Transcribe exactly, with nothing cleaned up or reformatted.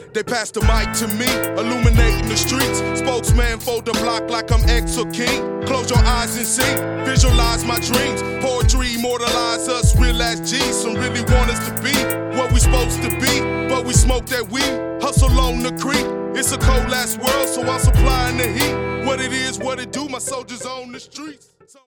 They pass the mic to me, illuminating the streets. Spokesman for the block like I'm X or King. Close your eyes and see, visualize my dreams. Poetry immortalize us, real ass G's. Some really want us to be what we supposed to be, but we smoke that weed, hustle on the creek. It's a cold ass world, so I'm supplying the heat. What it is, what it do, my soldiers on the streets.